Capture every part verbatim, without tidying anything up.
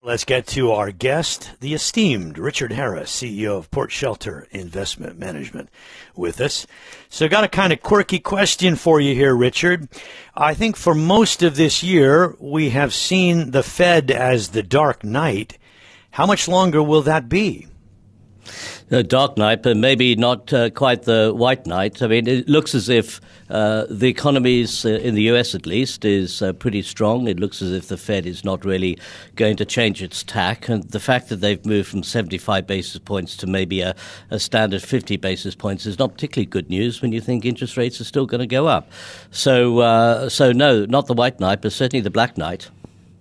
Let's get to our guest, the esteemed Richard Harris, C E O of Port Shelter Investment Management, with us. So got a kind of quirky question for you here, Richard. I think for most of this year, we have seen the Fed as the dark knight. How much longer will that be? The dark knight, but maybe not uh, quite the white knight. I mean, it looks as if uh, the economy uh, in the U S at least is uh, pretty strong. It looks as if the Fed is not really going to change its tack. And the fact that they've moved from seventy-five basis points to maybe a, a standard fifty basis points is not particularly good news when you think interest rates are still going to go up. So, uh, so no, not the white knight, but certainly the black knight.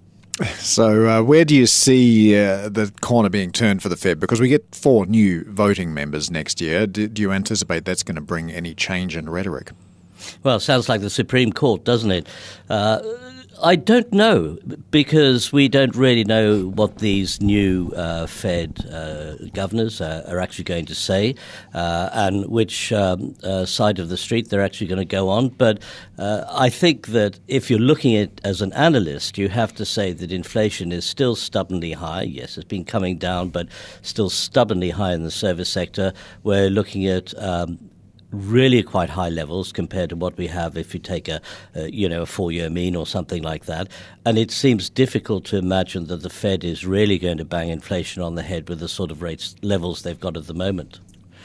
So uh, where do you see uh, the corner being turned for the Fed? Because we get four new voting members next year. Do, do you anticipate that's going to bring any change in rhetoric? Well, it sounds like the Supreme Court, doesn't it? Uh, I don't know, because we don't really know what these new uh, Fed uh, governors uh, are actually going to say uh, and which um, uh, side of the street they're actually going to go on. But uh, I think that if you're looking at it as an analyst, you have to say that inflation is still stubbornly high. Yes, it's been coming down, but still stubbornly high in the service sector. We're looking at um, really quite high levels compared to what we have if you take a, a you know a four-year mean or something like that. And it seems difficult to imagine that the Fed is really going to bang inflation on the head with the sort of rates levels they've got at the moment.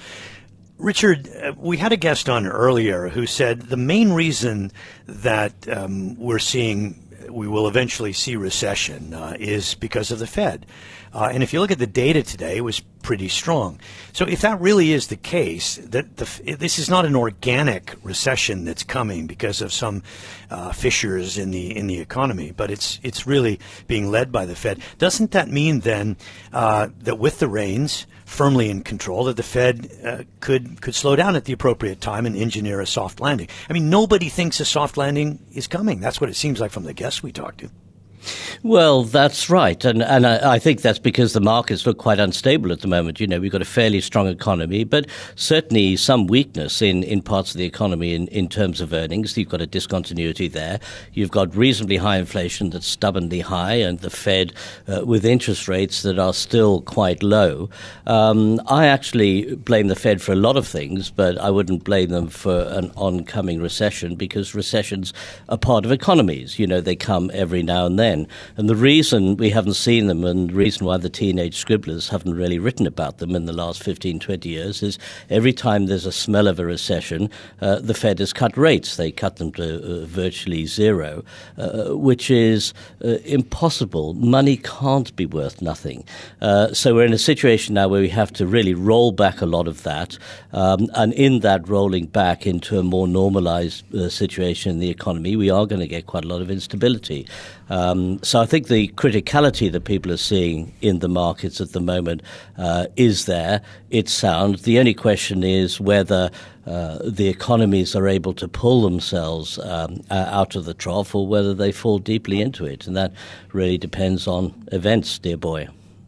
Richard, uh, we had a guest on earlier who said the main reason that um, we're seeing we will eventually see recession uh, is because of the Fed. Uh, and if you look at the data today, it was pretty strong. So if that really is the case, that the, this is not an organic recession that's coming because of some uh, fissures in the in the economy, but it's it's really being led by the Fed. Doesn't that mean then uh, that with the reins firmly in control, that the Fed uh, could could slow down at the appropriate time and engineer a soft landing? I mean, nobody thinks a soft landing is coming. That's what it seems like from the guests we talked to. Well, that's right. And and I, I think that's because the markets look quite unstable at the moment. You know, we've got a fairly strong economy, but certainly some weakness in, in parts of the economy in, in terms of earnings. You've got a discontinuity there. You've got reasonably high inflation that's stubbornly high, and the Fed uh, with interest rates that are still quite low. Um, I actually blame the Fed for a lot of things, but I wouldn't blame them for an oncoming recession, because recessions are part of economies. You know, they come every now and then. And the reason we haven't seen them, and the reason why the teenage scribblers haven't really written about them in the last fifteen, twenty years, is every time there's a smell of a recession, uh, the Fed has cut rates. They cut them to uh, virtually zero, uh, which is uh, impossible. Money can't be worth nothing. Uh, so we're in a situation now where we have to really roll back a lot of that. Um, and in that rolling back into a more normalized uh, situation in the economy, we are going to get quite a lot of instability. Um, so I think the criticality that people are seeing in the markets at the moment uh, is there. It's sound. The only question is whether uh, the economies are able to pull themselves um, out of the trough, or whether they fall deeply into it. And that really depends on events, dear boy.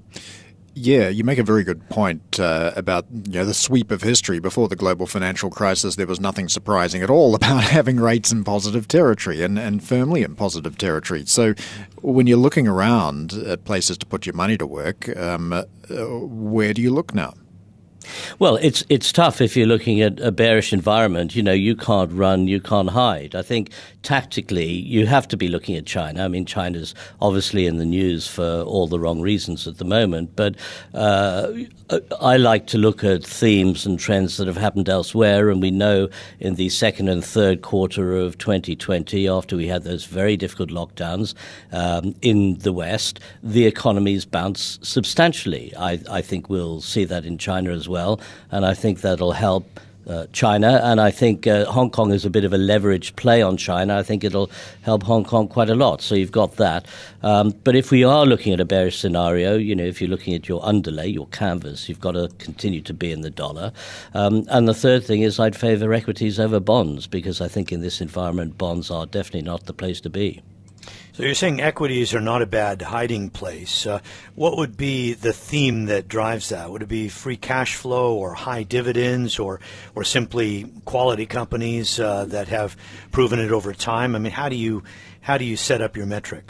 Yeah, you make a very good point uh, about you know the sweep of history. Before the global financial crisis, there was nothing surprising at all about having rates in positive territory and, and firmly in positive territory. So when you're looking around at places to put your money to work, um, uh, where do you look now? Well, it's it's tough if you're looking at a bearish environment. You know, you can't run, you can't hide. I think tactically you have to be looking at China. I mean, China's obviously in the news for all the wrong reasons at the moment. But uh, I like to look at themes and trends that have happened elsewhere. And we know in the second and third quarter of twenty twenty, after we had those very difficult lockdowns um, in the West, the economies bounced substantially. I, I think we'll see that in China as well. Well, and I think that'll help uh, China. And I think uh, Hong Kong is a bit of a leveraged play on China. I think it'll help Hong Kong quite a lot. So you've got that. Um, but if we are looking at a bearish scenario, you know, if you're looking at your underlay, your canvas, you've got to continue to be in the dollar. Um, and the third thing is I'd favor equities over bonds, because I think in this environment, bonds are definitely not the place to be. So you're saying equities are not a bad hiding place. Uh, what would be the theme that drives that? Would it be free cash flow, or high dividends, or or simply quality companies uh, that have proven it over time? I mean, how do you how do you set up your metrics?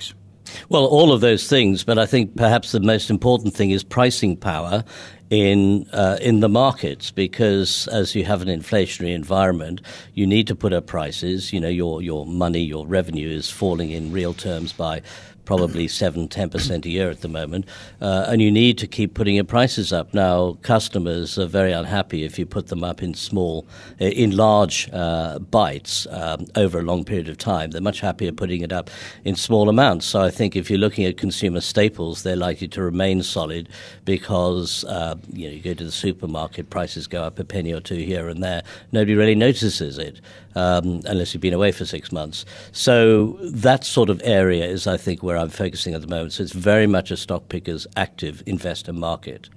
Well, all of those things, but I think perhaps the most important thing is pricing power in uh, in the markets, because as you have an inflationary environment, you need to put up prices. You know, your your money, your revenue is falling in real terms by probably seven, ten percent a year at the moment, uh, and you need to keep putting your prices up. Now, customers are very unhappy if you put them up in small, in large uh, bites um, over a long period of time. They're much happier putting it up in small amounts. So I think if you're looking at consumer staples, they're likely to remain solid because uh, you know, you go to the supermarket, prices go up a penny or two here and there. Nobody really notices it um, unless you've been away for six months. So that sort of area is, I think, where I'm focusing at the moment. So it's very much a stock picker's active investor market.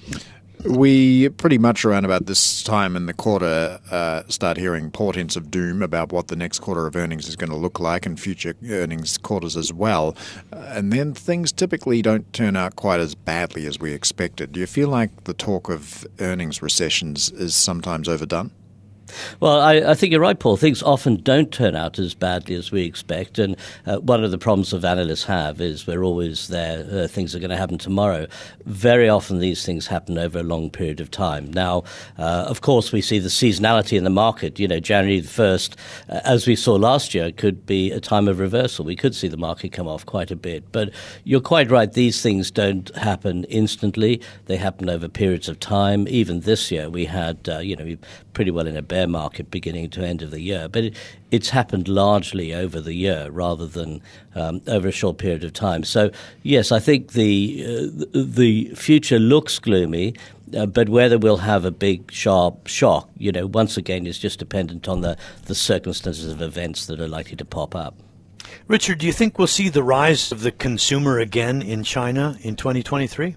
We pretty much around about this time in the quarter uh, start hearing portents of doom about what the next quarter of earnings is going to look like and future earnings quarters as well. Uh, and then things typically don't turn out quite as badly as we expected. Do you feel like the talk of earnings recessions is sometimes overdone? Well, I, I think you're right, Paul. Things often don't turn out as badly as we expect. And uh, one of the problems that analysts have is we're always there, uh, things are going to happen tomorrow. Very often these things happen over a long period of time. Now, uh, of course, we see the seasonality in the market. You know, January the first, uh, as we saw last year, could be a time of reversal. We could see the market come off quite a bit. But you're quite right. These things don't happen instantly. They happen over periods of time. Even this year, we had, uh, you know, pretty well in a bear market beginning to end of the year, but it, it's happened largely over the year rather than um, over a short period of time. So yes, I think the uh, the future looks gloomy, uh, but whether we'll have a big sharp shock, you know, once again is just dependent on the, the circumstances of events that are likely to pop up. Richard, do you think we'll see the rise of the consumer again in China in twenty twenty-three?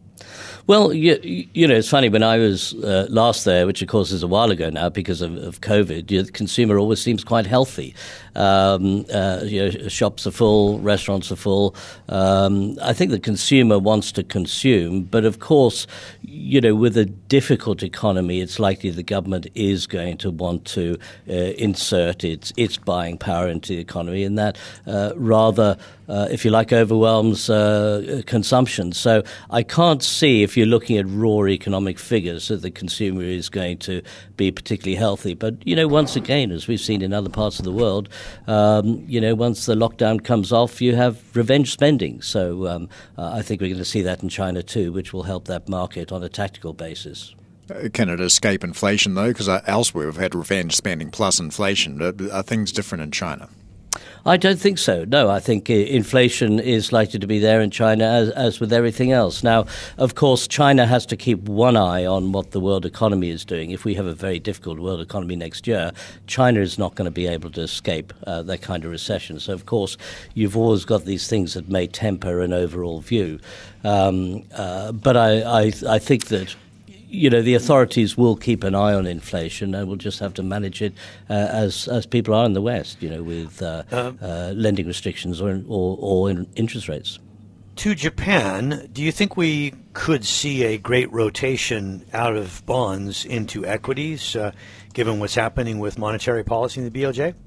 Well, you, you know, it's funny, when I was uh, last there, which of course is a while ago now because of, of COVID, you know, the consumer always seems quite healthy. Um, uh, you know, shops are full, restaurants are full. Um, I think the consumer wants to consume, but of course, you know, with a difficult economy, it's likely the government is going to want to uh, insert its its buying power into the economy, and that uh, rather, uh, if you like, overwhelms uh, consumption. So I can't see, if you're looking at raw economic figures, that the consumer is going to be particularly healthy. But, you know, once again, as we've seen in other parts of the world, um, you know, once the lockdown comes off, you have revenge spending. So um, uh, I think we're going to see that in China too, which will help that market on a tactical basis. Can it escape inflation, though? Because elsewhere we've had revenge spending plus inflation. Are things different in China? I don't think so. No, I think inflation is likely to be there in China, as, as with everything else. Now, of course, China has to keep one eye on what the world economy is doing. If we have a very difficult world economy next year, China is not going to be able to escape uh, that kind of recession. So, of course, you've always got these things that may temper an overall view. Um, uh, but I, I, I think that, you know, the authorities will keep an eye on inflation, and we'll just have to manage it uh, as as people are in the West, you know, with uh, um, uh, lending restrictions or or, or in interest rates. To Japan, do you think we could see a great rotation out of bonds into equities, uh, given what's happening with monetary policy in the B O J?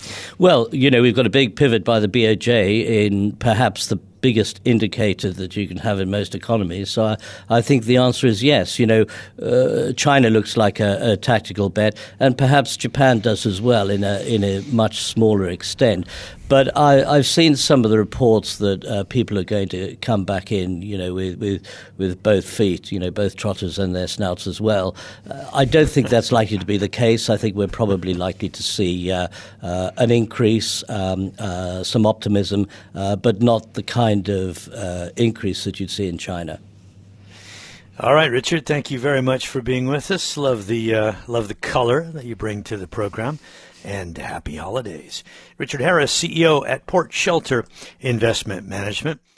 Well, you know, we've got a big pivot by the B O J in perhaps the biggest indicator that you can have in most economies. So I, I think the answer is yes. You know, uh, China looks like a, a tactical bet, and perhaps Japan does as well in a in a much smaller extent. But I, I've seen some of the reports that uh, people are going to come back in, you know, with, with with both feet, you know, both trotters and their snouts as well. Uh, I don't think that's likely to be the case. I think we're probably likely to see uh, uh, an increase, um, uh, some optimism, uh, but not the kind of uh, increase that you'd see in China. All right, Richard, thank you very much for being with us. Love the uh, love the color that you bring to the program. And happy holidays. Richard Harris, C E O at Port Shelter Investment Management.